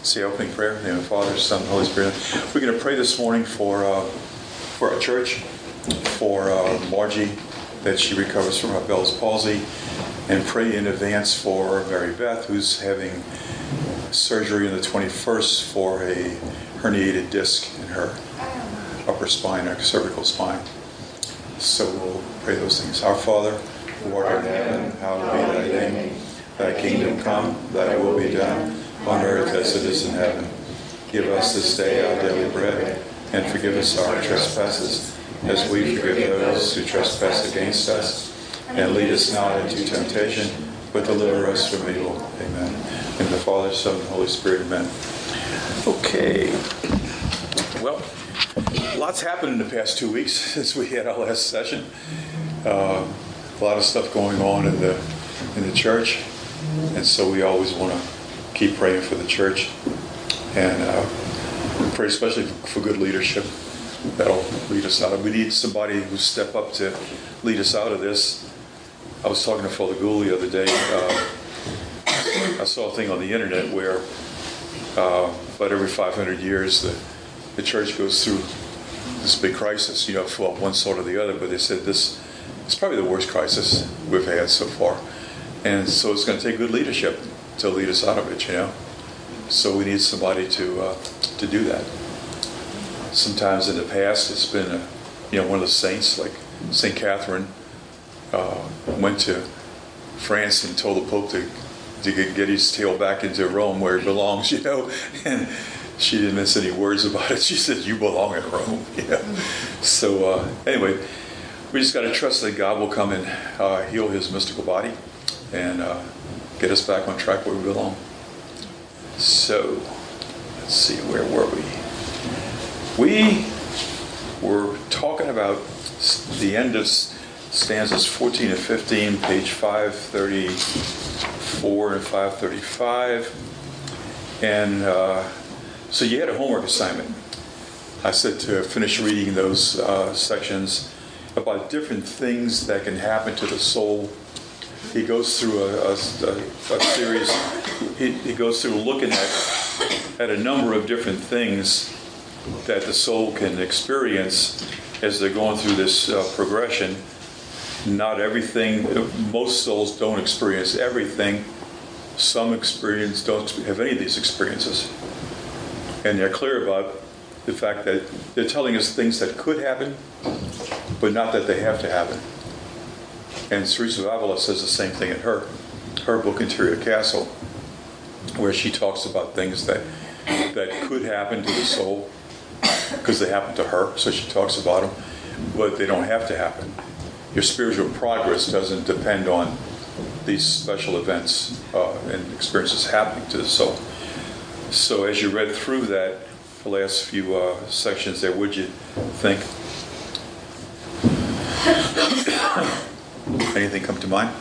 Say opening prayer. In the name of the Father, Son, and Holy Spirit. We're going to pray this morning for our church, for Margie, that she recovers from her Bell's palsy, and pray in advance for Mary Beth, who's having surgery on the 21st for a herniated disc in her upper spine, her cervical spine. So we'll pray those things. Our Father, who art in heaven, hallowed be thy name. Thy kingdom come, thy will be done, on earth as it is in heaven. Give us this day our daily bread, and forgive us our trespasses, as we forgive those who trespass against us. And lead us not into temptation, but deliver us from evil. Amen. In the Father, Son, and Holy Spirit. Amen. Okay. Well, lots happened in the past 2 weeks since we had our last session. A lot of stuff going on in the church, and so we always want to keep praying for the church, and pray especially for good leadership that'll lead us out. We need somebody who step up to lead us out of this. I was talking to Father Gould the other day. I saw a thing on the internet where about every 500 years the church goes through this big crisis, for one sort or the other, but they said this is probably the worst crisis we've had so far. And so it's going to take good leadership to lead us out of it, So we need somebody to do that. Sometimes in the past it's been, one of the saints, like St. Catherine, went to France and told the Pope to get his tail back into Rome where it belongs, and she didn't miss any words about it. She said, "You belong in Rome," So anyway, we just got to trust that God will come and heal his mystical body and get us back on track where we belong. So, let's see, where were we? We were talking about the end of stanzas 14 and 15, page 534 and 535. And so you had a homework assignment. I said to finish reading those sections about different things that can happen to the soul. He goes through a series. He goes through looking at a number of different things that the soul can experience as they're going through this progression. Not everything. Most souls don't experience everything. Some don't have any of these experiences, and they're clear about the fact that they're telling us things that could happen, but not that they have to happen. And Teresa of Avila says the same thing in her book, Interior Castle, where she talks about things that could happen to the soul because they happen to her, so she talks about them, but they don't have to happen. Your spiritual progress doesn't depend on these special events and experiences happening to the soul. So as you read through that, the last few sections there, what'd you think? Anything come to mind?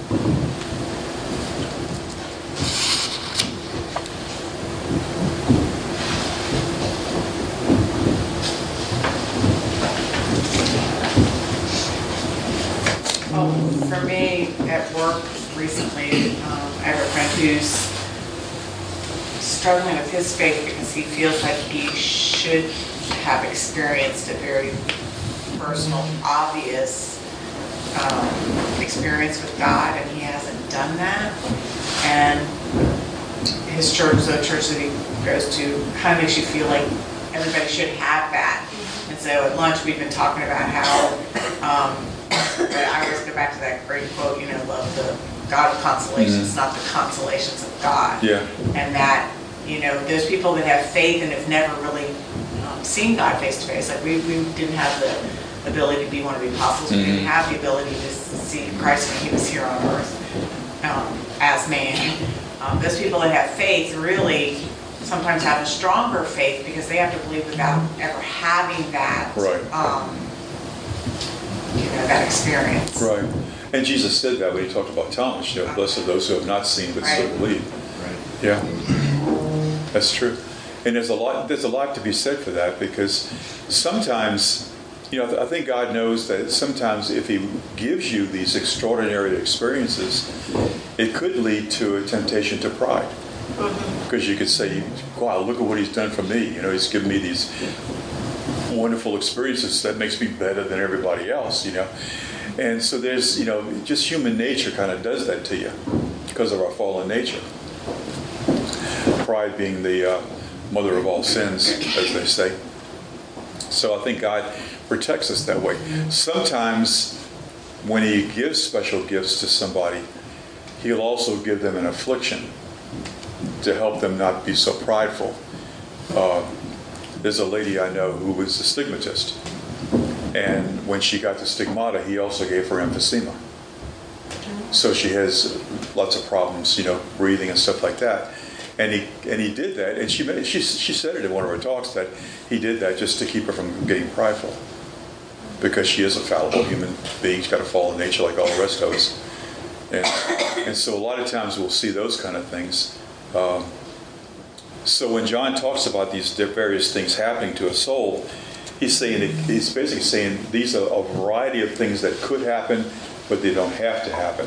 For me, at work recently, I have a friend who's struggling with his faith because he feels like he should have experienced a very personal, obvious experience with God, and he hasn't done that. And his church, the church that he goes to, kind of makes you feel like everybody should have that. And so at lunch we've been talking about how I always go back to that great quote, love the God of consolations, not the consolations of God. Yeah. And that, those people that have faith and have never really seen God face to face, like we didn't have the ability to be one of the apostles. We didn't have the ability to see Christ when he was here on earth as man. Those people that have faith really sometimes have a stronger faith because they have to believe without ever having that, right. That experience. Right. And Jesus said that when he talked about Thomas, blessed are those who have not seen but still believe. Right. Yeah. That's true. And there's a lot to be said for that, because sometimes, I think God knows that sometimes if he gives you these extraordinary experiences, it could lead to a temptation to pride. Because you could say, wow, look at what he's done for me. He's given me these wonderful experiences that makes me better than everybody else, And so there's, just human nature kind of does that to you because of our fallen nature. Pride being the mother of all sins, as they say. So I think God protects us that way. Sometimes when he gives special gifts to somebody, he'll also give them an affliction to help them not be so prideful. There's a lady I know who was a stigmatist. And when she got the stigmata, he also gave her emphysema. So she has lots of problems, breathing and stuff like that. And he did that, and she said it in one of her talks that he did that just to keep her from getting prideful, because she is a fallible human being. She's got a fallen nature like all the rest of us, and so a lot of times we'll see those kind of things. So when John talks about these various things happening to a soul, he's basically saying these are a variety of things that could happen, but they don't have to happen.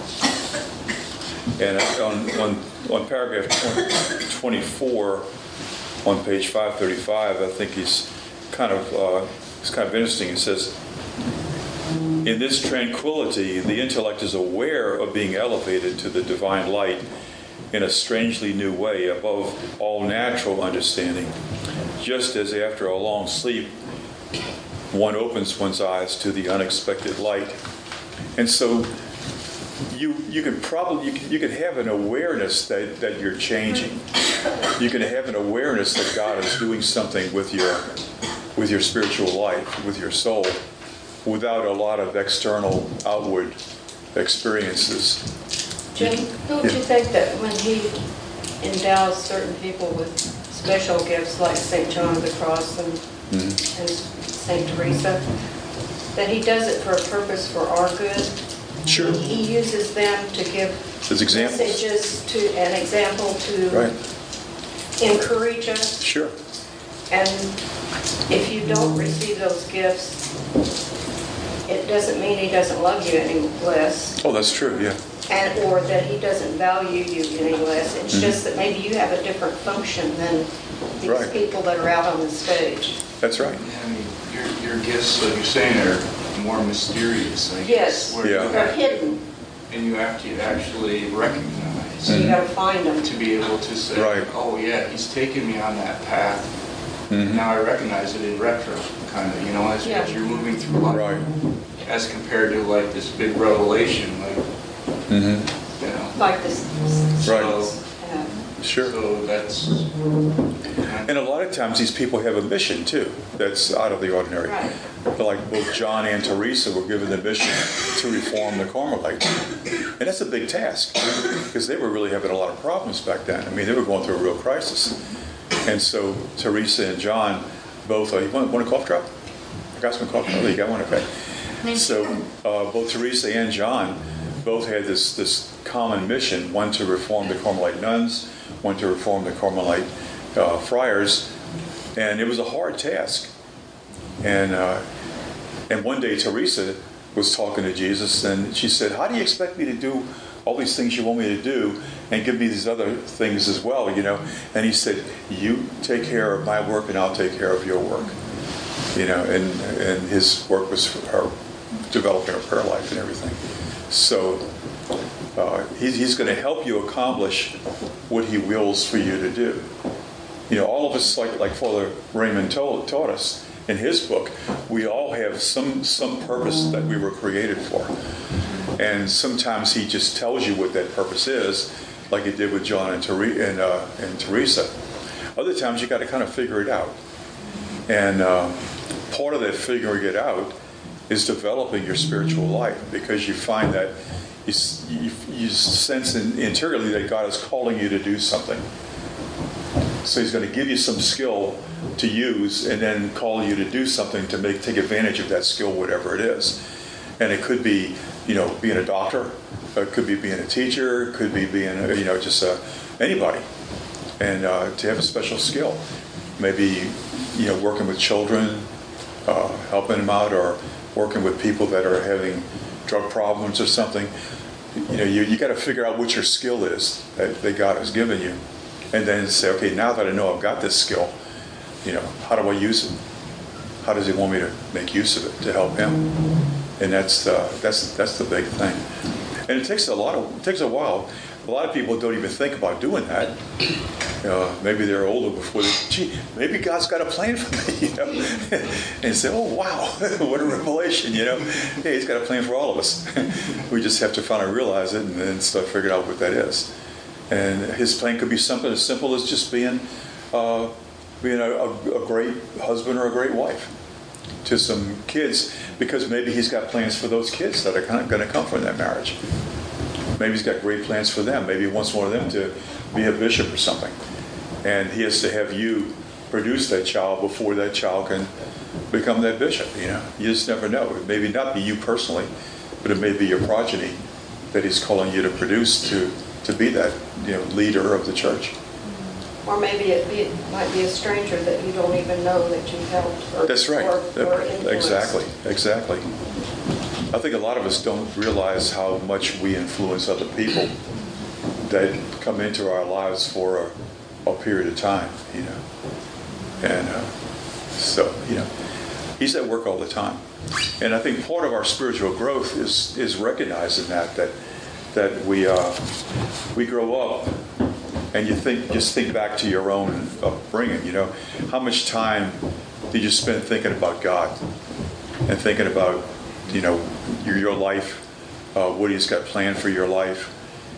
And on paragraph 24 on page 535, I think it's kind of interesting. It says, in this tranquility, the intellect is aware of being elevated to the divine light in a strangely new way above all natural understanding, just as after a long sleep, one opens one's eyes to the unexpected light. And so you can have an awareness that you're changing. You can have an awareness that God is doing something with your spiritual life, with your soul, without a lot of external, outward experiences. Jim, don't you think that when he endows certain people with special gifts like St. John of the Cross and St. Teresa, that he does it for a purpose for our good? Sure. He uses them to give as examples. Messages an example to encourage us. Sure. And if you don't receive those gifts, it doesn't mean he doesn't love you any less. Oh, that's true, yeah. Or that he doesn't value you any less. It's just that maybe you have a different function than these people that are out on the stage. That's right. I mean, your gifts, like you're saying, are more mysterious. Yes, they're hidden. And you have to actually recognize. So you got to find them. To be able to say, oh yeah, he's taken me on that path. Now I recognize it in retro, kind of, as you're moving through life. Right. As compared to like this big revelation, like, like this. Right. Sure. So that's... And a lot of times these people have a mission too that's out of the ordinary. Right. Like both John and Teresa were given the mission to reform the Carmelites. And that's a big task because they were really having a lot of problems back then. I mean, they were going through a real crisis. And so Teresa and John both, you want a cough drop? I got some cough drop. Oh, you got one? Okay. So both Teresa and John both had this common mission, one to reform the Carmelite nuns, one to reform the Carmelite friars, and it was a hard task. And one day Teresa was talking to Jesus, and she said, "How do you expect me to do all these things you want me to do, and give me these other things as well?" And he said, "You take care of my work, and I'll take care of your work." And his work was her developing her prayer life and everything. So he's going to help you accomplish what he wills for you to do. All of us, like Father Raymond taught us in his book, we all have some purpose that we were created for. And sometimes he just tells you what that purpose is, like he did with John and Teresa. Other times you got to kind of figure it out. And part of that figuring it out is developing your spiritual life, because you find that you sense interiorly that God is calling you to do something. So he's going to give you some skill to use and then call you to do something to take advantage of that skill, whatever it is. And it could be, being a doctor, it could be being a teacher, it could be being, anybody. And to have a special skill. Maybe, working with children, helping them out, or working with people that are having drug problems or something. you got to figure out what your skill is that God has given you, and then say, okay, now that I know I've got this skill, how do I use it? How does He want me to make use of it to help Him? And that's the big thing. And it takes a while. A lot of people don't even think about doing that. Maybe they're older before maybe God's got a plan for me, and say, oh wow, what a revelation, Yeah, He's got a plan for all of us. We just have to finally realize it and then start figuring out what that is. And His plan could be something as simple as just being a great husband or a great wife to some kids, because maybe He's got plans for those kids that are kind of going to come from that marriage. Maybe He's got great plans for them. Maybe He wants one of them to be a bishop or something. And He has to have you produce that child before that child can become that bishop, You just never know. It may not be you personally, but it may be your progeny that He's calling you to produce to be that, leader of the church. Or maybe it might be a stranger that you don't even know that you helped. That's right. Or influenced. Exactly. I think a lot of us don't realize how much we influence other people that come into our lives for a period of time, And so, He's at work all the time. And I think part of our spiritual growth is recognizing that we grow up, and just think back to your own upbringing. How much time did you spend thinking about God and thinking about your life, what He's got planned for your life?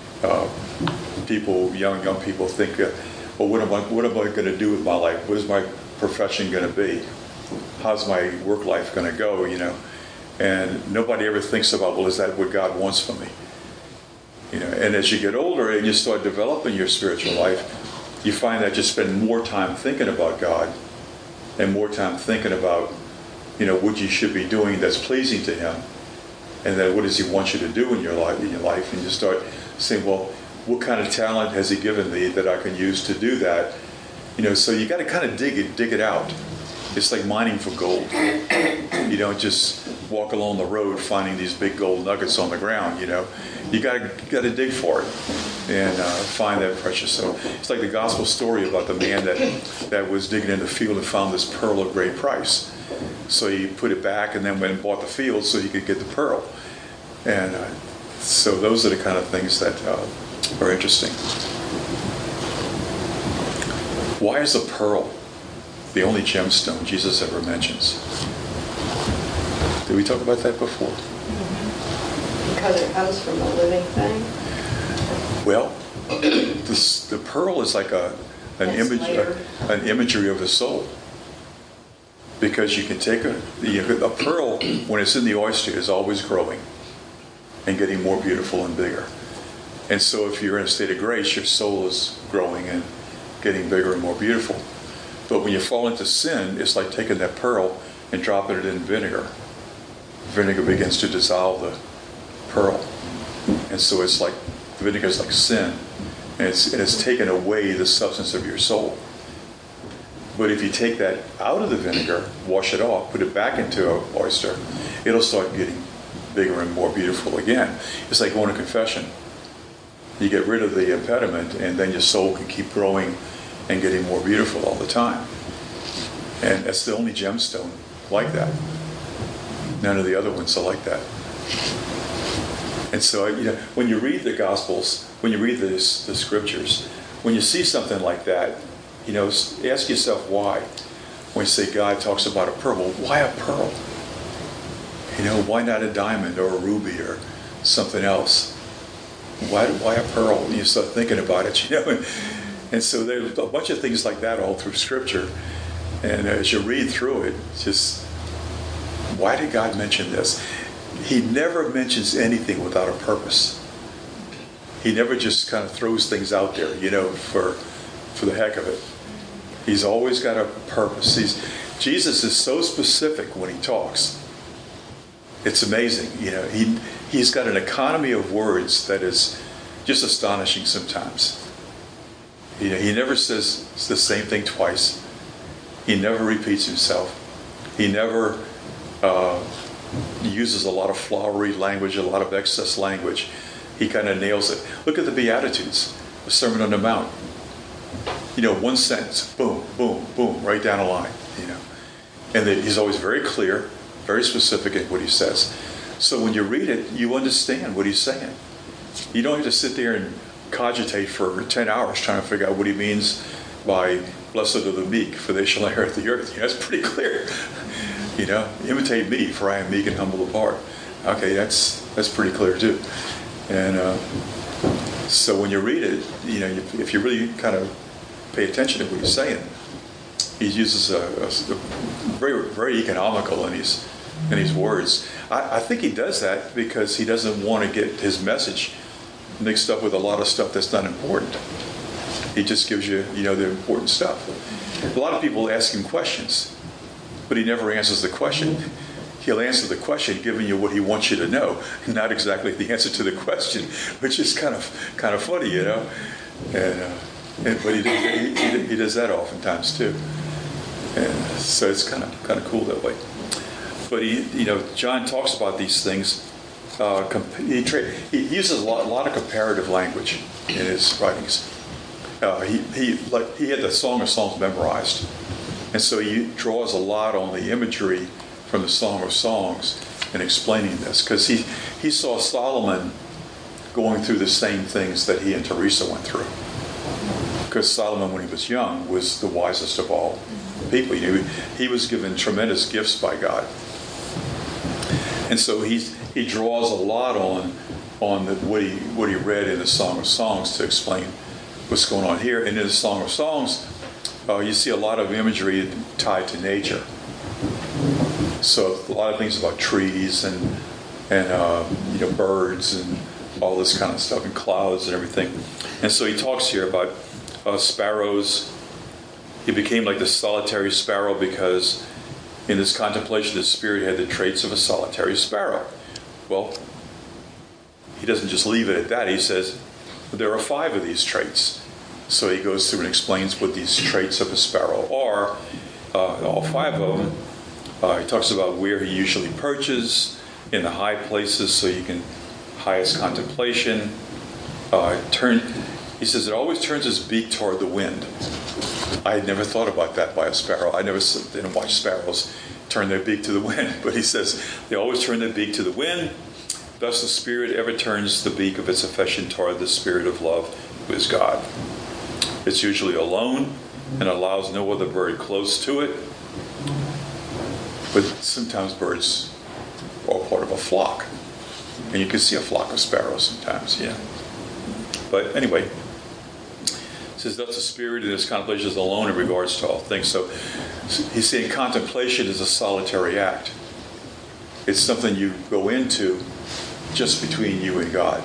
Young people think, well, what am I going to do with my life? What is my profession going to be? How's my work life going to go? And nobody ever thinks about, well, is that what God wants for me? And as you get older and you start developing your spiritual life, you find that you spend more time thinking about God and more time thinking about, what you should be doing that's pleasing to Him, and then what does He want you to do in your life, and you start saying, well, what kind of talent has He given me that I can use to do that? So you got to kind of dig it out. It's like mining for gold. You don't just walk along the road finding these big gold nuggets on the ground. You got to dig for it and find that precious. So it's like the gospel story about the man that was digging in the field and found this pearl of great price. So he put it back and then went and bought the field so he could get the pearl. And so those are the kind of things that are interesting. Why is a pearl the only gemstone Jesus ever mentions? Did we talk about that before? Because it comes from a living thing? Well, the pearl is like an imagery of the soul. Because you can take a pearl, when it's in the oyster, is always growing and getting more beautiful and bigger. And so if you're in a state of grace, your soul is growing and getting bigger and more beautiful. But when you fall into sin, it's like taking that pearl and dropping it in vinegar. Vinegar begins to dissolve the pearl. And so it's like, vinegar is like sin. And it's taken away the substance of your soul. But if you take that out of the vinegar, wash it off, put it back into an oyster, it'll start getting bigger and more beautiful again. It's like going to confession. You get rid of the impediment, and then your soul can keep growing and getting more beautiful all the time. And that's the only gemstone like that. None of the other ones are like that. And so, when you read the Gospels, when you read the Scriptures, when you see something like that, ask yourself why. When you say God talks about a pearl, well, why a pearl? Why not a diamond or a ruby or something else? Why a pearl? And you start thinking about it, And so there's a bunch of things like that all through Scripture. And as you read through it, just, why did God mention this? He never mentions anything without a purpose. He never just kind of throws things out there, for the heck of it. He's always got a purpose. Jesus is so specific when He talks. It's amazing. He's got an economy of words that is just astonishing sometimes. He never says the same thing twice. He never repeats himself. He never uses a lot of flowery language, a lot of excess language. he kind of nails it. Look at the Beatitudes, the Sermon on the Mount. One sentence, boom, boom, boom, right down the line. And he's always very clear, very specific in what he says. So when you read it, you understand what he's saying. You don't have to sit there and cogitate for 10 hours trying to figure out what he means by blessed are the meek, for they shall inherit the earth. That's pretty clear. Imitate me, for I am meek and humble of heart. Okay, that's pretty clear too. And so when you read it, if you really kind of pay attention to what he's saying, he uses a very, very economical in his words. I think he does that because he doesn't want to get his message mixed up with a lot of stuff that's not important. He just gives you, the important stuff. A lot of people ask him questions, but he never answers the question. He'll answer the question giving you what he wants you to know, not exactly the answer to the question, which is kind of funny, but he does that oftentimes too. And so it's kind of cool that way. But John talks about these things. He uses a lot of comparative language in his writings. He had the Song of Songs memorized, and so he draws a lot on the imagery from the Song of Songs in explaining this, because he saw Solomon going through the same things that he and Teresa went through. Because Solomon, when he was young, was the wisest of all people. He was given tremendous gifts by God, and so he draws a lot on what he read in the Song of Songs to explain what's going on here. And in the Song of Songs, you see a lot of imagery tied to nature. So a lot of things about trees and birds and all this kind of stuff, and clouds and everything. And so he talks here about sparrows. He became like the solitary sparrow because in this contemplation, the spirit had the traits of a solitary sparrow. Well, he doesn't just leave it at that. He says, there are 5 of these traits. So he goes through and explains what these traits of a sparrow are, all 5 of them. He talks about where he usually perches, in the high places, so you can highest contemplation. He says it always turns its beak toward the wind. I had never thought about that by a sparrow. I didn't watch sparrows turn their beak to the wind, but he says they always turn their beak to the wind. Thus the spirit ever turns the beak of its affection toward the spirit of love, who is God. It's usually alone and allows no other bird close to it. But sometimes birds are part of a flock. And you can see a flock of sparrows sometimes, yeah. But anyway, it says, thus the spirit in this contemplation is alone in regards to all things. So he's saying contemplation is a solitary act. It's something you go into just between you and God.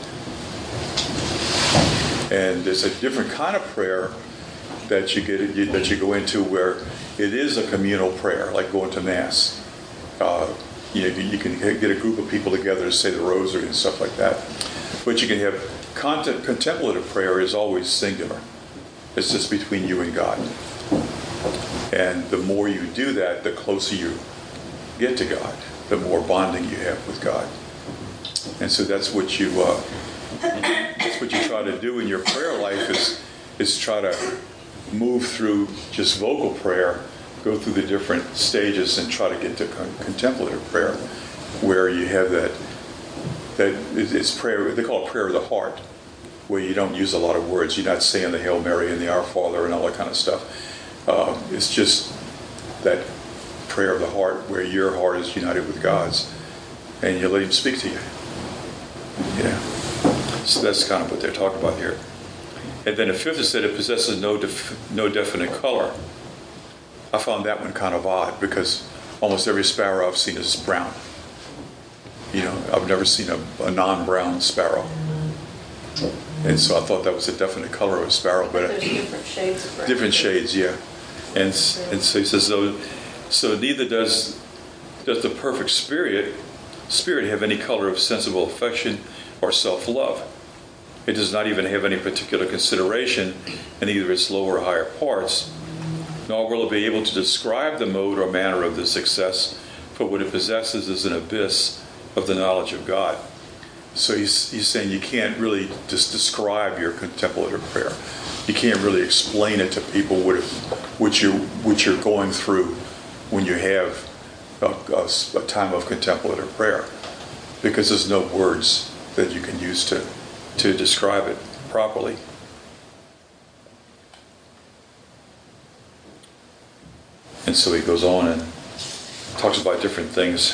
And there's a different kind of prayer that you go into where it is a communal prayer, like going to Mass. You can get a group of people together to say the rosary and stuff like that. But you can have contemplative prayer is always singular. It's just between you and God. And the more you do that, the closer you get to God, the more bonding you have with God. And so that's what you try to do in your prayer life is try to move through just vocal prayer, go through the different stages and try to get to contemplative prayer, where you have that it's prayer, they call it prayer of the heart, where you don't use a lot of words. You're not saying the Hail Mary and the Our Father and all that kind of stuff. It's just that prayer of the heart where your heart is united with God's, and you let Him speak to you. Yeah. So that's kind of what they're talking about here. And then the 5th is that it possesses no definite color. I found that one kind of odd because almost every sparrow I've seen is brown. I've never seen a non-brown sparrow. And so I thought that was a definite color of a sparrow. But there's different shades of brown. Different shades, yeah. And so he says, so neither does the perfect spirit have any color of sensible affection or self-love. It does not even have any particular consideration in either its lower or higher parts, nor will it be able to describe the mode or manner of this success, for what it possesses is an abyss of the knowledge of God. So he's saying you can't really just describe your contemplative prayer. You can't really explain it to people what you're going through when you have a time of contemplative prayer, because there's no words that you can use to describe it properly. And so he goes on and talks about different things.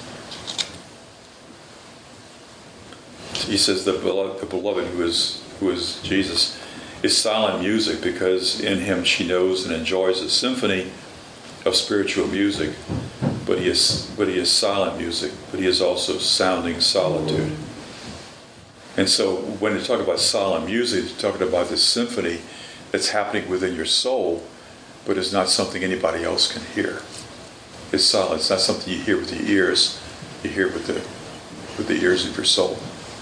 He says the beloved who is Jesus is silent music, because in him she knows and enjoys a symphony of spiritual music. But he is silent music, but he is also sounding solitude. And so when you talk about silent music, you're talking about this symphony that's happening within your soul, but it's not something anybody else can hear. It's silent. It's not something you hear with your ears. You hear with the ears of your soul.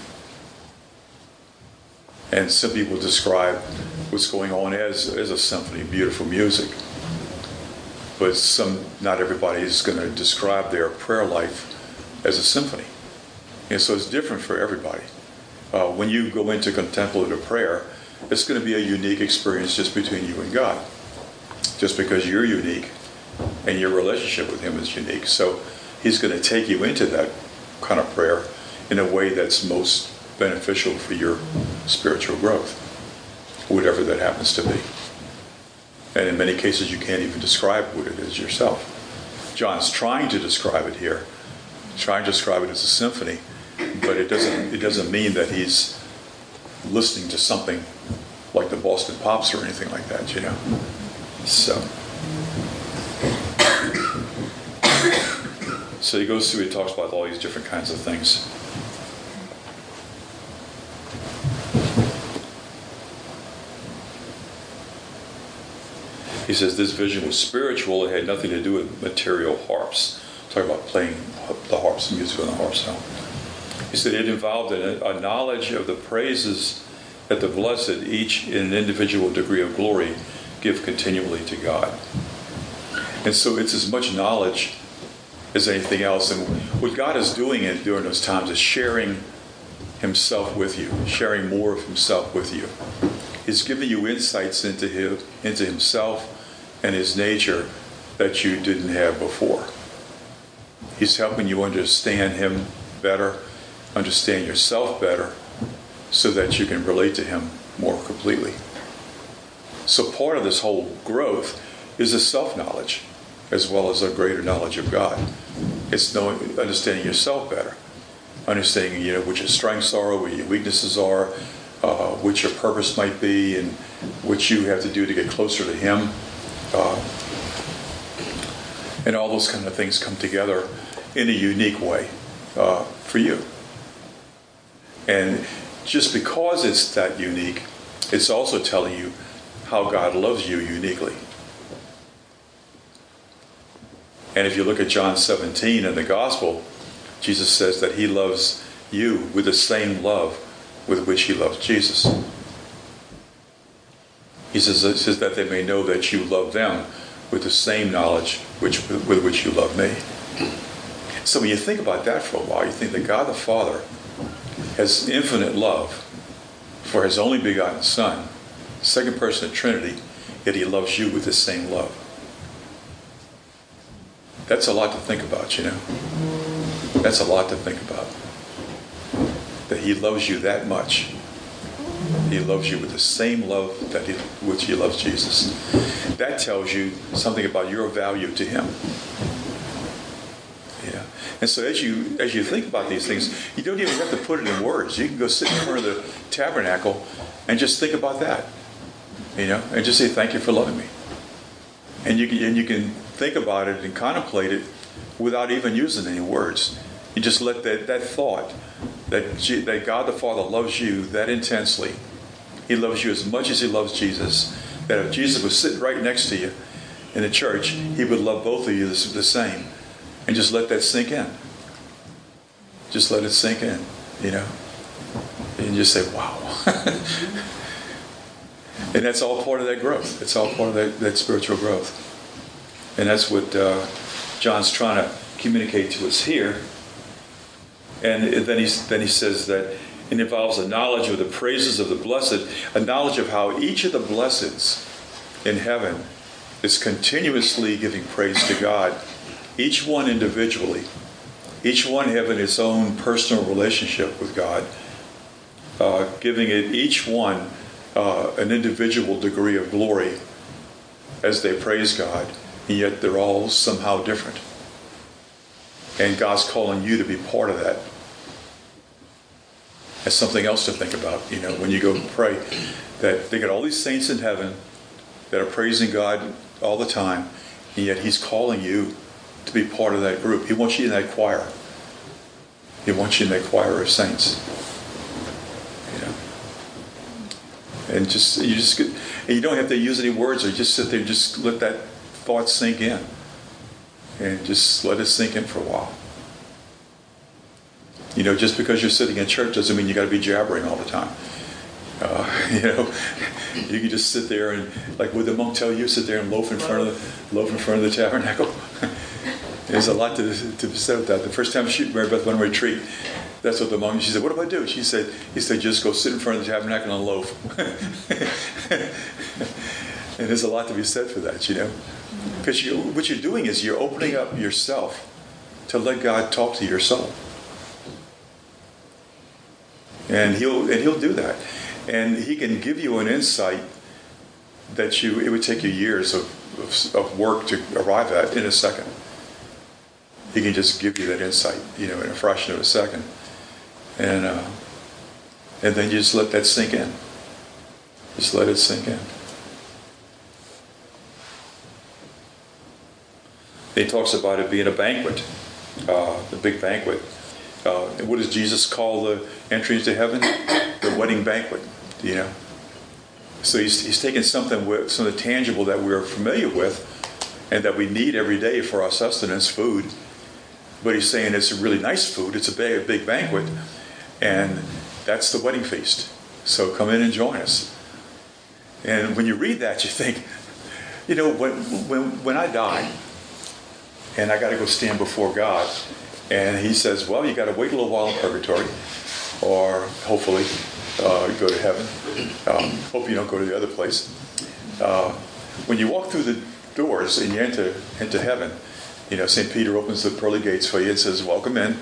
And some people describe what's going on as a symphony, beautiful music. But not everybody is going to describe their prayer life as a symphony. And so it's different for everybody. When you go into contemplative prayer, it's going to be a unique experience just between you and God. Just because you're unique and your relationship with him is unique. So he's going to take you into that kind of prayer in a way that's most beneficial for your spiritual growth, whatever that happens to be. And in many cases, you can't even describe what it is yourself. John's trying to describe it here, trying to describe it as a symphony, but it doesn't mean that he's listening to something like the Boston Pops or anything like that, you know. So he goes through, he talks about all these different kinds of things. He says this vision was spiritual. It had nothing to do with material harps. Talk about playing the harps, music on the harps. He said it involved a knowledge of the praises that the blessed, each in an individual degree of glory, give continually to God. And so it's as much knowledge as anything else. And what God is doing during those times is sharing himself with you, sharing more of himself with you. He's giving you insights into himself and his nature that you didn't have before. He's helping you understand him better, understand yourself better, so that you can relate to him more completely. So part of this whole growth is a self-knowledge as well as a greater knowledge of God. It's understanding yourself better, understanding what your strengths are, what your weaknesses are, what your purpose might be, and what you have to do to get closer to him. And all those kind of things come together in a unique way for you. And just because it's that unique, it's also telling you how God loves you uniquely. And if you look at John 17 in the Gospel, Jesus says that he loves you with the same love with which he loves Jesus. He says that they may know that you love them with the same knowledge with which you love me. So when you think about that for a while, you think that God the Father has infinite love for his only begotten Son, second person of the Trinity, yet he loves you with the same love. That's a lot to think about, you know. That's a lot to think about. That he loves you that much. He loves you with the same love which he loves Jesus. That tells you something about your value to him. Yeah. And so as you think about these things, you don't even have to put it in words. You can go sit in front of the tabernacle and just think about that. And just say, thank you for loving me. And you can think about it and contemplate it without even using any words. You just let that thought that God the Father loves you that intensely. He loves you as much as he loves Jesus. That if Jesus was sitting right next to you in the church, he would love both of you the same. And just let that sink in. Just let it sink in, And just say, wow. And that's all part of that growth. It's all part of that spiritual growth. And that's what John's trying to communicate to us here. And then he says that it involves a knowledge of the praises of the blessed, a knowledge of how each of the blesseds in heaven is continuously giving praise to God, each one individually, each one having its own personal relationship with God, giving it each one an individual degree of glory as they praise God, and yet they're all somehow different. And God's calling you to be part of that. That's something else to think about, when you go pray, that they got all these saints in heaven that are praising God all the time, and yet He's calling you to be part of that group. He wants you in that choir. He wants you in that choir of saints. And you don't have to use any words, or just sit there and just let that thought sink in. And just let it sink in for a while. Just because you're sitting in church doesn't mean you got to be jabbering all the time. You can just sit there and, like, would the monk tell you, sit there and loaf in front of the tabernacle? There's a lot to be said with that. The first time Mary Beth went on retreat, that's what the monk, she said, what do I do? He said, just go sit in front of the tabernacle and loaf. And there's a lot to be said for that, Because what you're doing is you're opening up yourself to let God talk to your soul. And he'll do that. And He can give you an insight that it would take you years of work to arrive at in a second. He can just give you that insight, in a fraction of a second. And then you just let that sink in. Just let it sink in. He talks about it being a banquet, the big banquet. And what does Jesus call the entry into heaven? The wedding banquet, So he's taking something tangible that we're familiar with and that we need every day for our sustenance, food. But He's saying it's a really nice food. It's a big banquet. And that's the wedding feast. So come in and join us. And when you read that, you think, when I die, and I got to go stand before God, and He says, well, you got to wait a little while in purgatory, or hopefully go to heaven. Hope you don't go to the other place. When you walk through the doors and you enter into heaven, St. Peter opens the pearly gates for you and says, welcome in.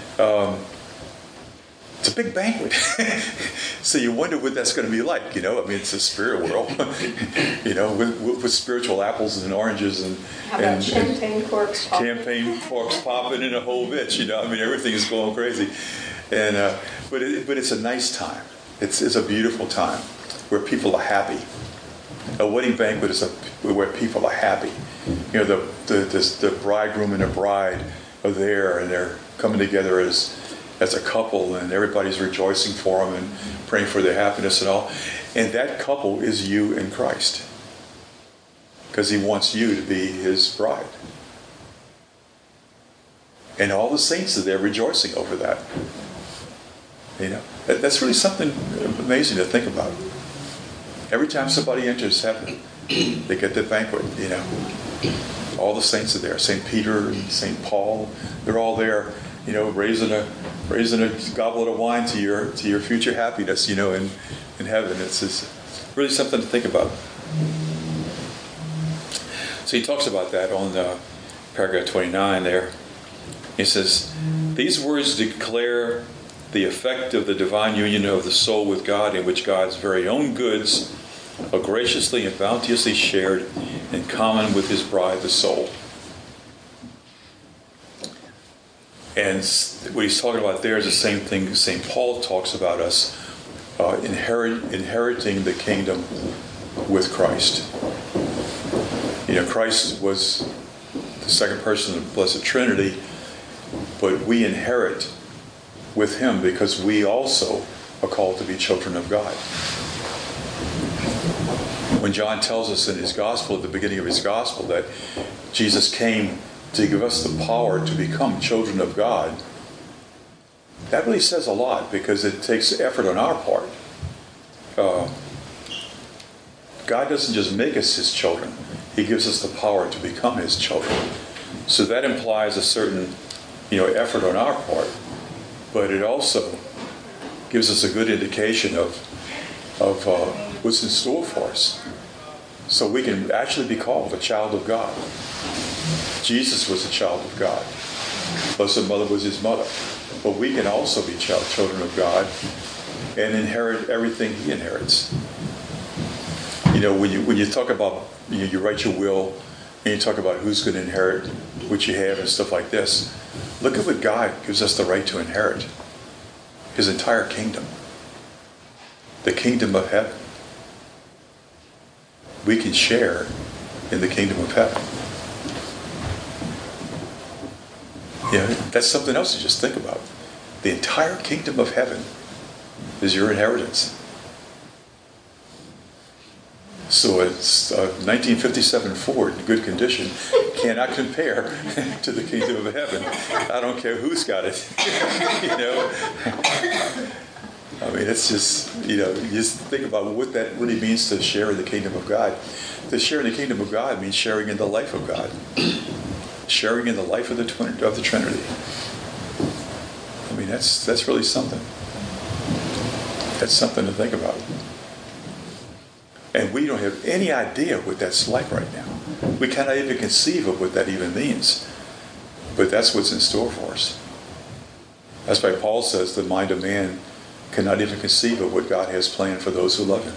It's a big banquet. So you wonder what that's going to be like, it's a spirit world, with spiritual apples and oranges and... How about champagne corks popping? Champagne corks popping in a whole bitch, everything is going crazy. And but it's a nice time. It's a beautiful time where people are happy. A wedding banquet is where people are happy. The bridegroom and the bride are there, and they're coming together as a couple, and everybody's rejoicing for them and praying for their happiness and all. And that couple is you in Christ, because He wants you to be His bride. And all the saints are there rejoicing over that. That's really something amazing to think about. Every time somebody enters heaven, they get the banquet, All the saints are there. St. Peter and St. Paul, they're all there, raising a goblet of wine to your future happiness, in heaven. It's really something to think about. So he talks about that on paragraph 29 there. He says, these words declare the effect of the divine union of the soul with God, in which God's very own goods are graciously and bounteously shared in common with His bride, the soul. And what he's talking about there is the same thing St. Paul talks about us inheriting the kingdom with Christ. Christ was the second person of the Blessed Trinity, but we inherit with Him because we also are called to be children of God. When John tells us in his gospel, at the beginning of his gospel, that Jesus came to give us the power to become children of God, that really says a lot, because it takes effort on our part. God doesn't just make us His children. He gives us the power to become His children. So that implies a certain, effort on our part. but it also gives us a good indication of what's in store for us. So we can actually be called a child of God. Jesus was a child of God. Blessed Mother was his mother. But we can also be children of God and inherit everything he inherits. You know, when you talk about, you write your will, and you talk about who's going to inherit what you have and stuff like this, look at what God gives us the right to inherit. His entire kingdom. The kingdom of heaven. We can share in the kingdom of heaven. You know, that's something else to just think about. The entire kingdom of heaven is your inheritance. So it's a 1957 Ford in good condition cannot compare to the kingdom of heaven. I don't care who's got it. You know, I mean, it's just, you know, you just think about what that really means to share in the kingdom of God. To share in the kingdom of God means sharing in the life of God, sharing in the life of the Trinity. I mean, that's really something. That's something to think about. And we don't have any idea what that's like right now. We cannot even conceive of what that even means. But that's what's in store for us. That's why Paul says the mind of man cannot even conceive of what God has planned for those who love him.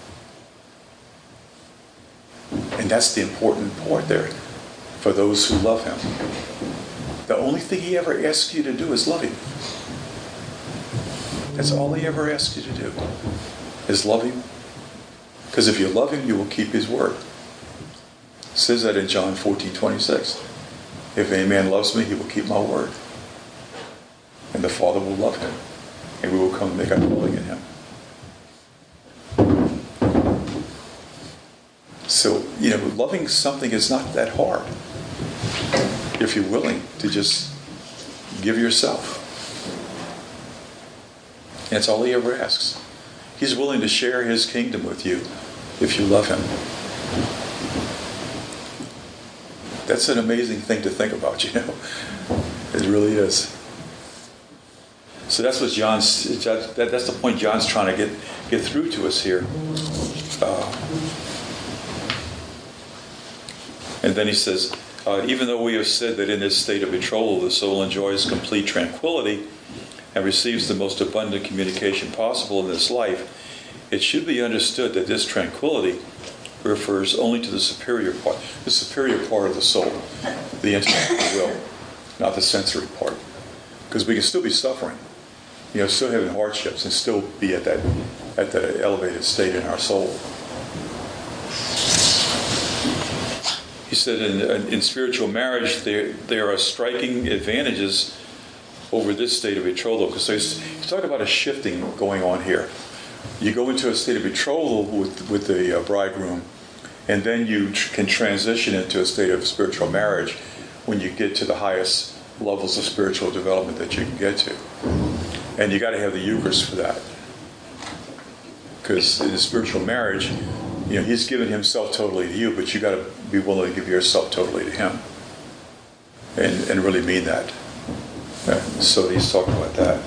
And that's the important part there. For those who love him. The only thing he ever asks you to do is love him. That's all he ever asks you to do. Is love him. Because if you love him, you will keep his word. It says that in John 14:26. If any man loves me, he will keep my word. And the Father will love him. And we will come and make our dwelling in him. So, you know, loving something is not that hard. If you're willing to just give yourself. And that's all he ever asks. He's willing to share his kingdom with you if you love him. That's an amazing thing to think about, you know. It really is. So that's what that's the point John's trying to get through to us here. And then he says, even though we have said that in this state of betrothal the soul enjoys complete tranquility and receives the most abundant communication possible in this life, it should be understood that this tranquility refers only to the superior part of the soul, the intellect, the will, not the sensory part. Because we can still be suffering, you know, still having hardships and still be at that elevated state in our soul. He said in spiritual marriage there are striking advantages over this state of betrothal, because he's talking about a shifting going on here. You go into a state of betrothal with the bridegroom, and then you can transition into a state of spiritual marriage when you get to the highest levels of spiritual development that you can get to. And you got to have the Eucharist for that. Because in a spiritual marriage, you know, he's given himself totally to you, but you got to be willing to give yourself totally to him. And really mean that. So he's talking about that.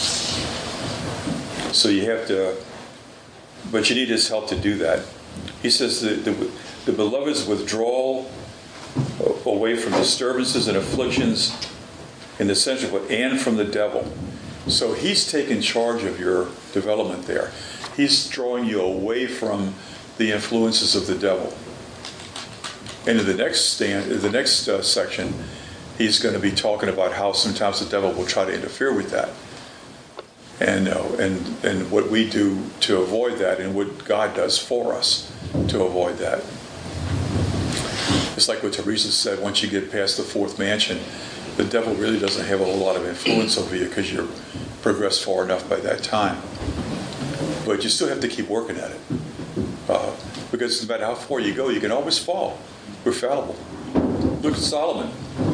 So you have to, but you need his help to do that. He says the beloved's withdrawal away from disturbances and afflictions in the sense of what, and from the devil. So he's taking charge of your development there. He's drawing you away from the influences of the devil. And in the next section, he's going to be talking about how sometimes the devil will try to interfere with that. And what we do to avoid that, and what God does for us to avoid that. It's like what Teresa said, once you get past the fourth mansion, the devil really doesn't have a whole lot of influence over you because you're progressed far enough by that time. But you still have to keep working at it. Because no matter how far you go, you can always fall. We're fallible. Look at Solomon.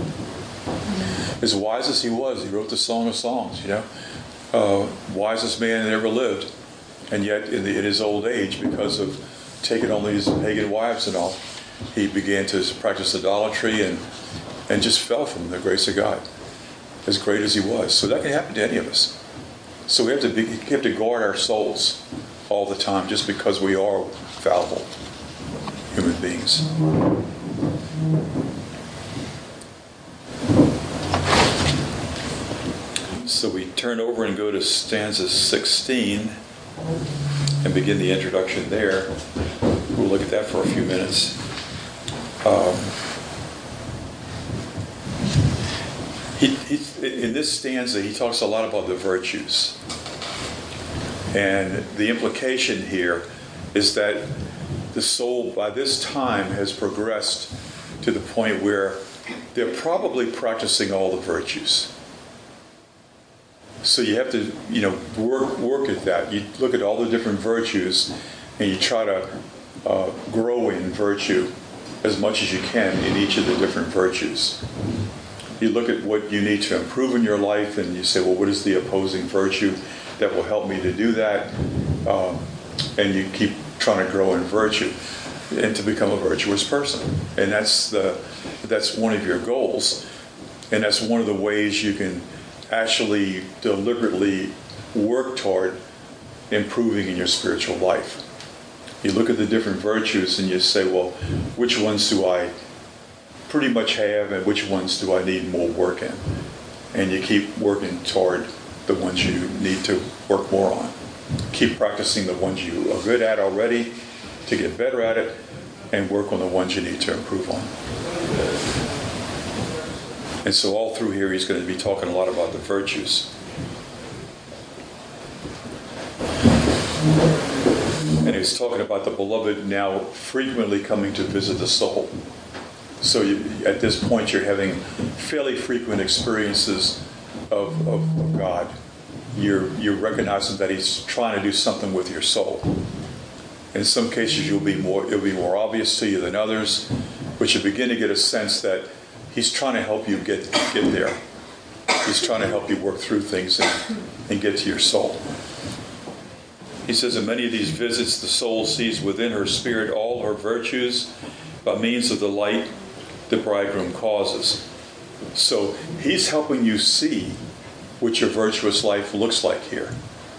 As wise as he was, he wrote the Song of Songs, you know. Wisest man that ever lived. And yet, in his old age, because of taking on these pagan wives and all, he began to practice idolatry and just fell from the grace of God. as great as he was. So that can happen to any of us. So we have to guard our souls all the time, just because we are fallible human beings. So we turn over and go to stanza 16 and begin the introduction there. We'll look at that for a few minutes. In this stanza, he talks a lot about the virtues. And the implication here is that the soul, by this time, has progressed to the point where they're probably practicing all the virtues. So you have to, work at that. You look at all the different virtues, and you try to grow in virtue as much as you can in each of the different virtues. You look at what you need to improve in your life, and you say, well, what is the opposing virtue that will help me to do that? And you keep trying to grow in virtue and to become a virtuous person. And that's one of your goals. And that's one of the ways you can actually deliberately work toward improving in your spiritual life. You look at the different virtues and you say, well, which ones do I pretty much have, and which ones do I need more work in? And you keep working toward the ones you need to work more on. Keep practicing the ones you are good at already to get better at it, and work on the ones you need to improve on. And so all through here, he's going to be talking a lot about the virtues. And he's talking about the beloved now frequently coming to visit the soul. So at this point, you're having fairly frequent experiences of God. You're recognizing that he's trying to do something with your soul. In some cases, it'll be more obvious to you than others, but you begin to get a sense that he's trying to help you get there. He's trying to help you work through things and get to your soul. He says, in many of these visits, the soul sees within her spirit all her virtues by means of the light the bridegroom causes. So he's helping you see what your virtuous life looks like here.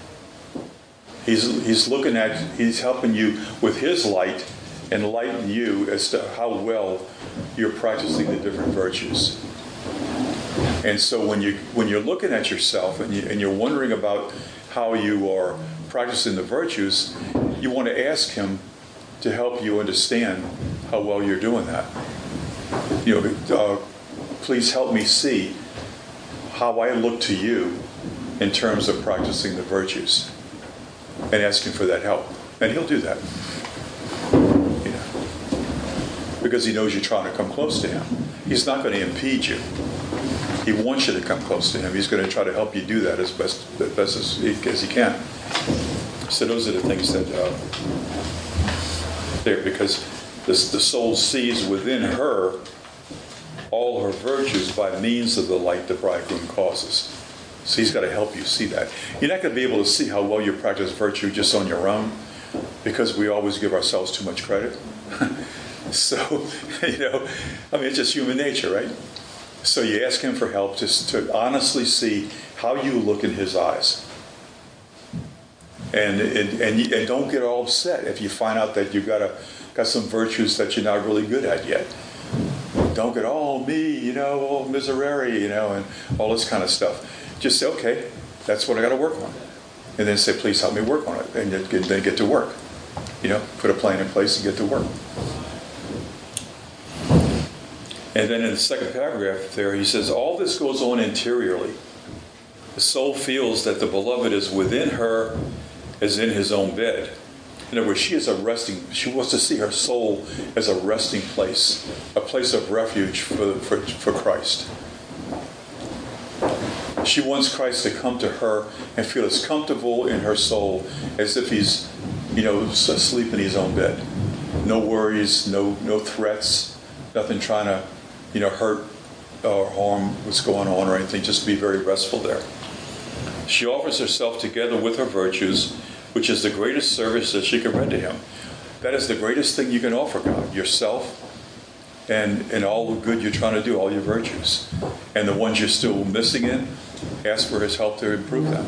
He's helping you with his light, enlighten you as to how well you're practicing the different virtues. And so when you're looking at yourself and you're wondering about how you are practicing the virtues, you want to ask him to help you understand how well you're doing that. Please help me see how I look to you in terms of practicing the virtues, and ask him for that help. And he'll do that. Because he knows you're trying to come close to him. He's not going to impede you. He wants you to come close to him. He's going to try to help you do that as best as he can. So those are the things that there, because the soul sees within her all her virtues by means of the light the bridegroom causes. So he's got to help you see that. You're not going to be able to see how well you practice virtue just on your own, because we always give ourselves too much credit. So, it's just human nature, right? So you ask him for help just to honestly see how you look in his eyes. And don't get all upset if you find out that you've got some virtues that you're not really good at yet. Don't get, me, miserere, and all this kind of stuff. Just say, okay, that's what I got to work on. And then say, please help me work on it. And then get to work. Put a plan in place and get to work. And then in the second paragraph there, he says, all this goes on interiorly. The soul feels that the beloved is within her as in his own bed. In other words, she wants to see her soul as a resting place, a place of refuge for Christ. She wants Christ to come to her and feel as comfortable in her soul as if he's, asleep in his own bed. No worries, no threats, nothing trying to, hurt or harm what's going on or anything. Just be very restful there. She offers herself together with her virtues, which is the greatest service that she can render him. That is the greatest thing you can offer God, yourself and all the good you're trying to do, all your virtues. And the ones you're still missing in, ask for his help to improve them.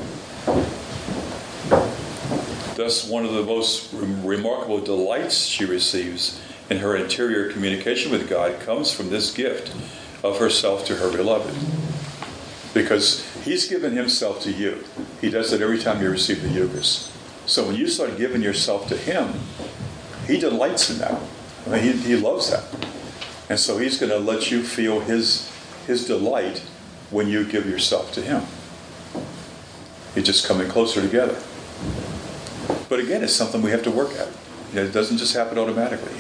Thus, one of the most remarkable delights she receives in her interior communication with God comes from this gift of herself to her beloved. Because he's given himself to you. He does it every time you receive the Eucharist. So when you start giving yourself to him, he delights in that. I mean, he loves that. And so he's going to let you feel his delight when you give yourself to him. You're just coming closer together. But again, it's something we have to work at. It doesn't just happen automatically,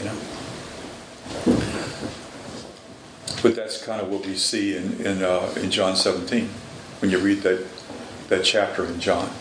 But that's kind of what we see in John 17 when you read that chapter in John.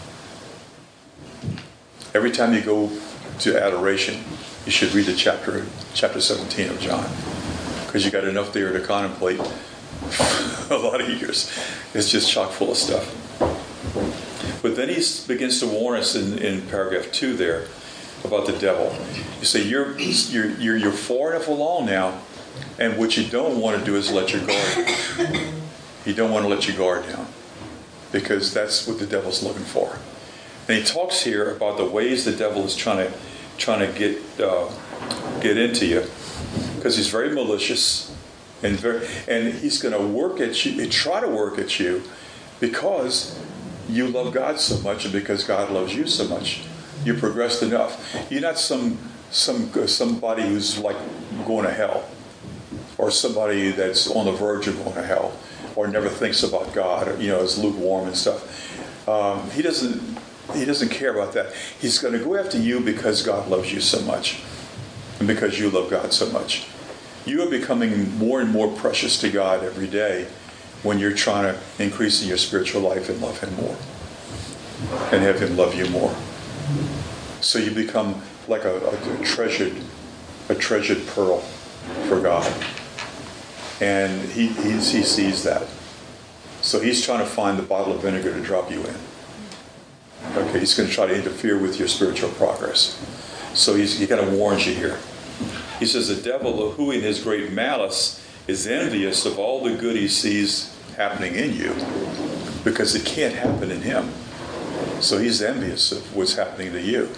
Every time you go to adoration, you should read the chapter 17 of John, because you got enough there to contemplate a lot of years. It's just chock full of stuff. But then he begins to warn us in paragraph 2 there about the devil. You say you're far enough along now, and what you don't want to do is let your guard down. You don't want to let your guard down, because that's what the devil's looking for. And he talks here about the ways the devil is trying to get into you, because he's very malicious and he's going to work at you, try to work at you, because you love God so much and because God loves you so much. You progressed enough. You're not somebody who's like going to hell, or somebody that's on the verge of going to hell, or never thinks about God, or, is lukewarm and stuff. He doesn't care about that. He's going to go after you because God loves you so much, and because you love God so much. You are becoming more and more precious to God every day when you're trying to increase in your spiritual life and love him more, and have him love you more. So you become like a treasured pearl for God. And he sees that. So he's trying to find the bottle of vinegar to drop you in. Okay, he's going to try to interfere with your spiritual progress. So he kind of warns you here. He says, the devil, who in his great malice is envious of all the good he sees happening in you, because it can't happen in him. So he's envious of what's happening to you.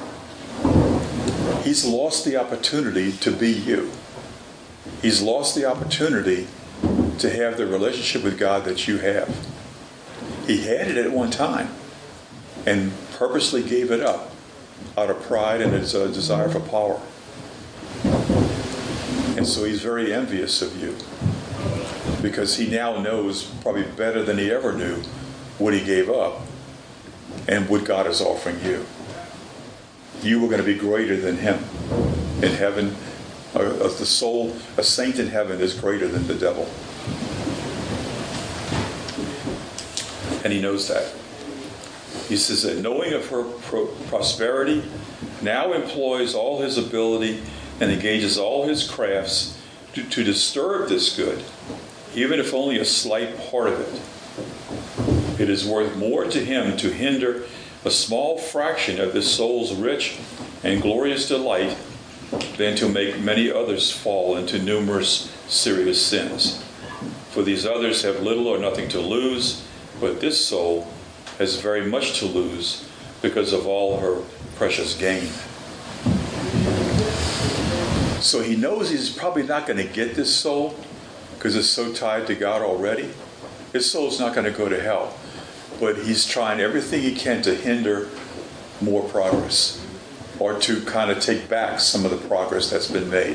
He's lost the opportunity to be you. He's lost the opportunity to have the relationship with God that you have. He had it at one time and purposely gave it up out of pride and his desire for power. And so he's very envious of you, because he now knows probably better than he ever knew what he gave up and what God is offering you. You were going to be greater than him in heaven. A saint in heaven is greater than the devil. And he knows that. He says that knowing of her prosperity, now employs all his ability and engages all his crafts to disturb this good, even if only a slight part of it. It is worth more to him to hinder a small fraction of his soul's rich and glorious delight than to make many others fall into numerous serious sins. For these others have little or nothing to lose, but this soul has very much to lose because of all her precious gain. So he knows he's probably not going to get this soul because it's so tied to God already. His soul's not going to go to hell. But he's trying everything he can to hinder more progress, or to kind of take back some of the progress that's been made.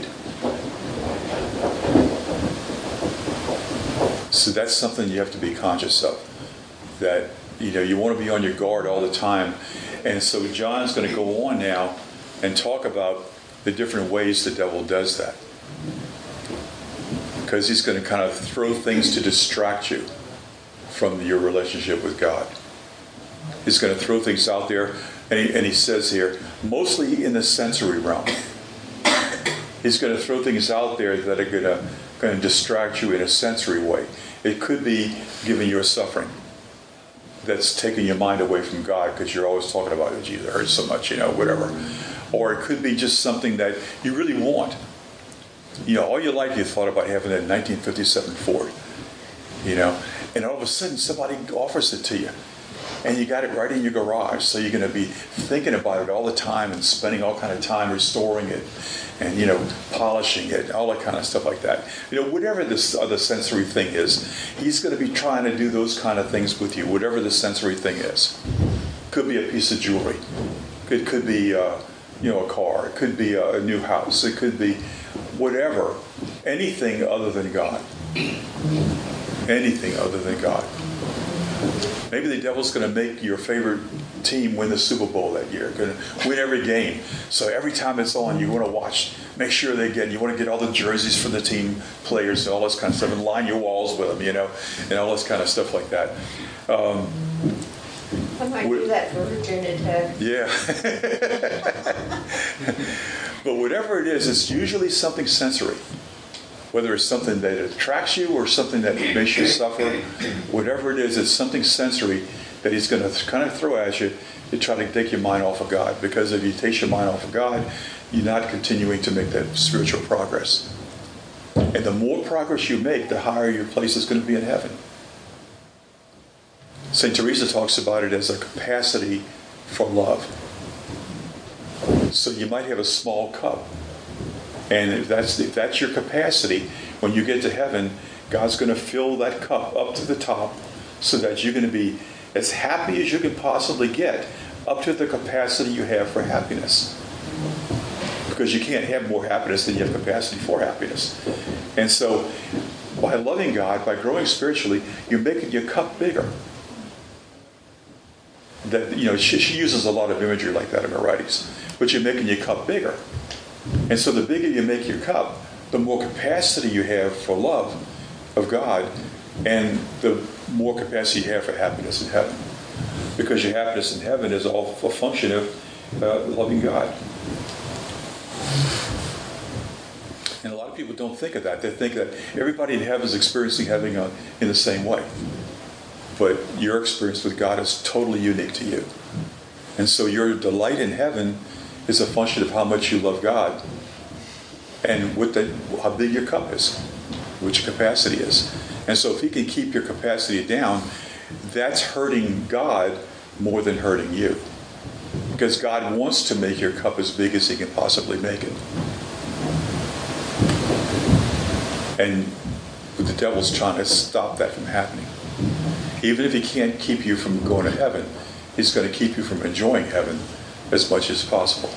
So that's something you have to be conscious of. That, you want to be on your guard all the time. And so John's going to go on now and talk about the different ways the devil does that. Because he's going to kind of throw things to distract you from your relationship with God. He's going to throw things out there, and he says here, mostly in the sensory realm. He's going to throw things out there that are going to distract you in a sensory way. It could be giving you a suffering that's taking your mind away from God because you're always talking about it. Jesus, it hurts so much, whatever. Or it could be just something that you really want, All your life you thought about having that 1957 Ford, and all of a sudden somebody offers it to you. And you got it right in your garage, so you're going to be thinking about it all the time and spending all kind of time restoring it and, polishing it, all that kind of stuff like that. Whatever this other sensory thing is, he's going to be trying to do those kind of things with you, whatever the sensory thing is. Could be a piece of jewelry. It could be, a car. It could be a new house. It could be whatever. Anything other than God. Anything other than God. Maybe the devil's going to make your favorite team win the Super Bowl that year, going to win every game. So every time it's on, you want to watch, make sure you want to get all the jerseys for the team players and all this kind of stuff, and line your walls with them, and all this kind of stuff like that. I might do that for Virginia Tech. Yeah. But whatever it is, it's usually something sensory. Whether it's something that attracts you or something that makes you suffer, whatever it is, it's something sensory that he's going to kind of throw at you to try to take your mind off of God. Because if you take your mind off of God, you're not continuing to make that spiritual progress. And the more progress you make, the higher your place is going to be in heaven. St. Teresa talks about it as a capacity for love. So you might have a small cup. And if that's your capacity, when you get to heaven, God's going to fill that cup up to the top so that you're going to be as happy as you can possibly get up to the capacity you have for happiness. Because you can't have more happiness than you have capacity for happiness. And so by loving God, by growing spiritually, you're making your cup bigger. That she uses a lot of imagery like that in her writings. But you're making your cup bigger. And so the bigger you make your cup, the more capacity you have for love of God, and the more capacity you have for happiness in heaven. Because your happiness in heaven is all a function of loving God. And a lot of people don't think of that. They think that everybody in heaven is experiencing heaven in the same way. But your experience with God is totally unique to you. And so your delight in heaven is a function of how much you love God and how big your cup is, what your capacity is. And so if he can keep your capacity down, that's hurting God more than hurting you. Because God wants to make your cup as big as he can possibly make it. And the devil's trying to stop that from happening. Even if he can't keep you from going to heaven, he's going to keep you from enjoying heaven as much as possible.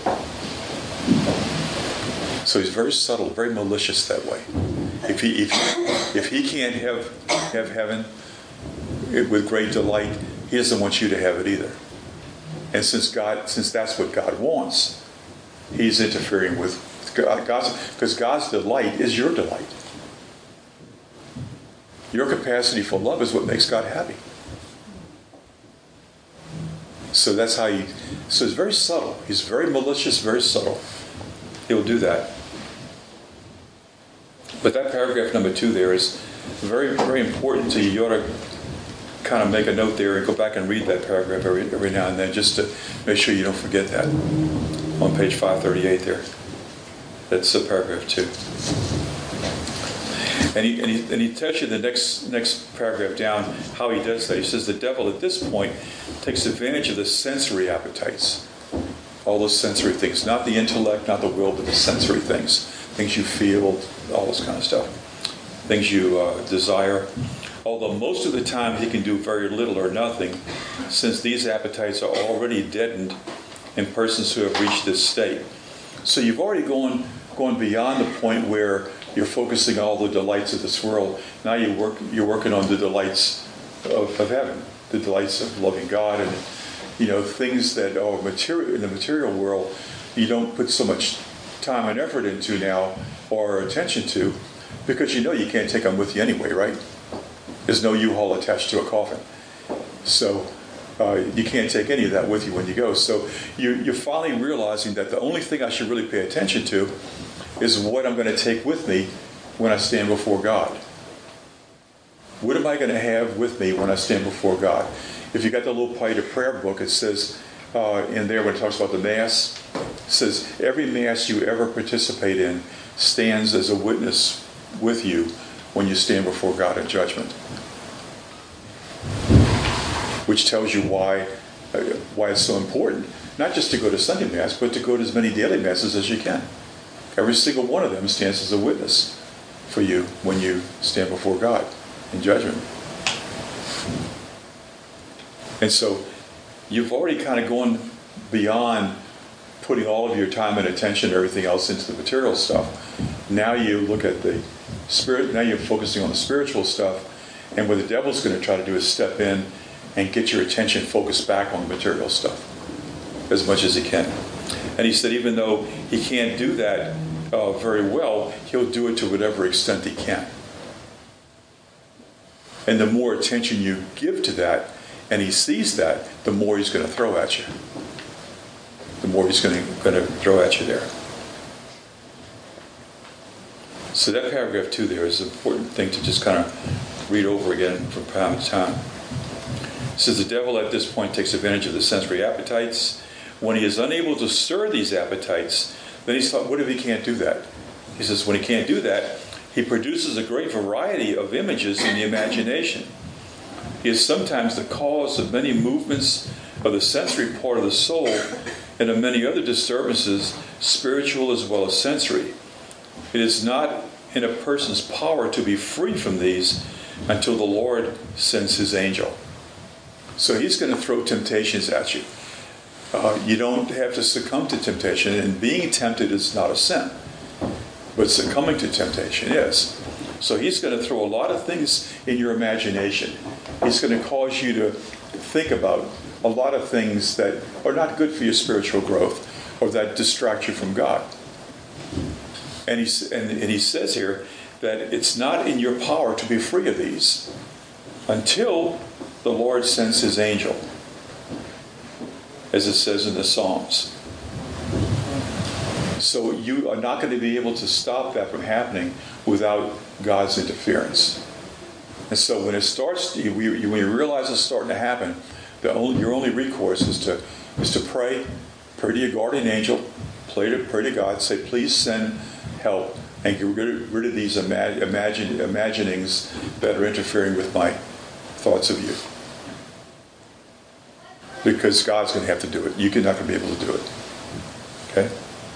So he's very subtle, very malicious that way. If he can't have heaven with great delight, he doesn't want you to have it either. And since that's what God wants, he's interfering with because God's delight is your delight. Your capacity for love is what makes God happy. So that's how so it's very subtle. He's very malicious, very subtle. He'll do that. But that paragraph number 2 there is very, very important to you. You ought to kind of make a note there and go back and read that paragraph every now and then just to make sure you don't forget that. On page 538 there. That's paragraph 2. And he tells you the next paragraph down how he does that. He says the devil at this point takes advantage of the sensory appetites. All those sensory things. Not the intellect, not the will, but the sensory things. Things you feel, all this kind of stuff. Things you desire. Although most of the time he can do very little or nothing, since these appetites are already deadened in persons who have reached this state. So you've already gone beyond the point where you're focusing on all the delights of this world. Now you're working on the delights of heaven, the delights of loving God, and things that are material in the material world. You don't put so much time and effort into now, or attention to, because you can't take them with you anyway, right? There's no U-Haul attached to a coffin, so you can't take any of that with you when you go. So you're finally realizing that the only thing I should really pay attention to is what I'm going to take with me when I stand before God. What am I going to have with me when I stand before God? If you got the little Pita prayer book, it says in there when it talks about the Mass, it says every Mass you ever participate in, stands as a witness with you when you stand before God in judgment. Which tells you why it's so important, not just to go to Sunday Mass, but to go to as many daily Masses as you can. Every single one of them stands as a witness for you when you stand before God in judgment. And so you've already kind of gone beyond putting all of your time and attention and everything else into the material stuff. Now you look at the spirit, now you're focusing on the spiritual stuff, and what the devil's going to try to do is step in and get your attention focused back on the material stuff as much as he can. And he said even though he can't do that very well, he'll do it to whatever extent he can. And the more attention you give to that, and he sees that, the more he's going to throw at you. The more he's going to throw at you there. So that paragraph 2 there is an important thing to just kind of read over again from time to time. It says the devil at this point takes advantage of the sensory appetites. When he is unable to stir these appetites, then he's thought, what if he can't do that? He says when he can't do that, he produces a great variety of images in the imagination. He is sometimes the cause of many movements of the sensory part of the soul and of many other disturbances, spiritual as well as sensory. It is not in a person's power to be free from these until the Lord sends his angel. So he's going to throw temptations at you. You don't have to succumb to temptation, and being tempted is not a sin, but succumbing to temptation is. So he's going to throw a lot of things in your imagination. He's going to cause you to think about a lot of things that are not good for your spiritual growth or that distract you from God. And he says here that it's not in your power to be free of these until the Lord sends his angel, as it says in the Psalms. So you are not going to be able to stop that from happening without God's interference. And so when it starts, when you realize it's starting to happen, your only recourse is to pray to your guardian angel, pray to God, say, please send help, and get rid of these imaginings that are interfering with my thoughts of you. Because God's going to have to do it. You're not going to be able to do it. Okay?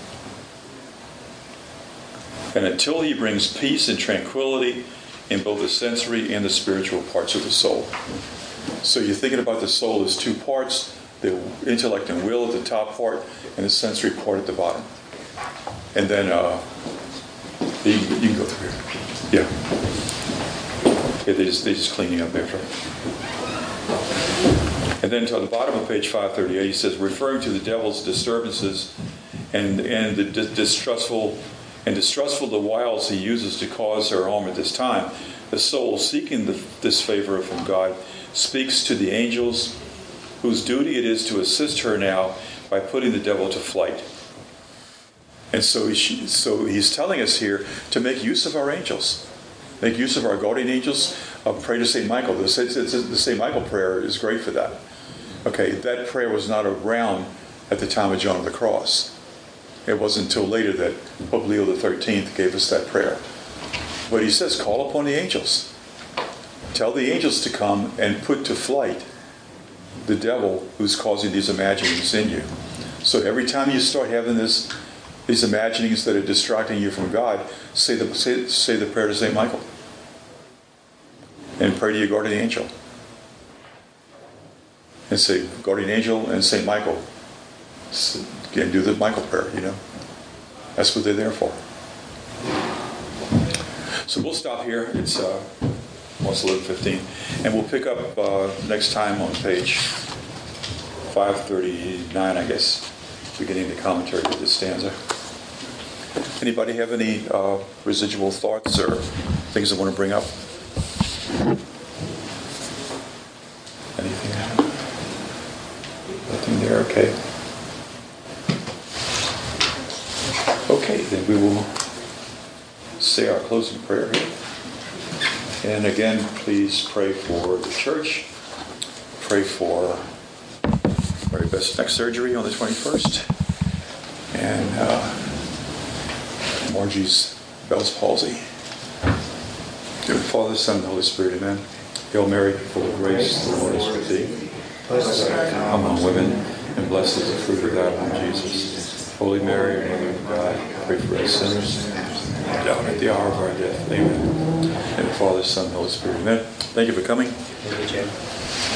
And until he brings peace and tranquility in both the sensory and the spiritual parts of the soul. So you're thinking about the soul as two parts, the intellect and will at the top part, and the sensory part at the bottom. And then you can go through here. Yeah, they're just cleaning up after. And then to the bottom of page 538, he says, referring to the devil's disturbances and the distrustful the wiles he uses to cause her harm at this time, the soul seeking this favor from God speaks to the angels whose duty it is to assist her now by putting the devil to flight. And so he's telling us here to make use of our angels. Make use of our guardian angels. Pray to St. Michael. The St. Michael prayer is great for that. Okay, that prayer was not around at the time of John of the Cross. It wasn't until later that Pope Leo XIII gave us that prayer. But he says, call upon the angels. Tell the angels to come and put to flight the devil who's causing these imaginings in you. So every time you start having these imaginings that are distracting you from God, say the prayer to St. Michael. And pray to your guardian angel. And say, guardian angel and St. Michael. Again, do the Michael prayer, That's what they're there for. So we'll stop here. It's almost 11:15. And we'll pick up next time on page 539, I guess, beginning the commentary to this stanza. Anybody have any residual thoughts or things they want to bring up? Anything? Nothing there? Okay. Okay, then we will say our closing prayer here. And again, please pray for the church. Pray for Mary Beth's next surgery on the 21st. And Margie's Bell's palsy. Dear Father, Son, and Holy Spirit, amen. Hail Mary, full of grace, the Lord is with thee. Blessed art thou among women, and blessed is the fruit of thy womb, Jesus. Holy Mary, Mother of God, pray for us sinners, now and at the hour of our death. Amen. And the Father, Son, and Holy Spirit, amen. Thank you for coming. Thank you, Jim.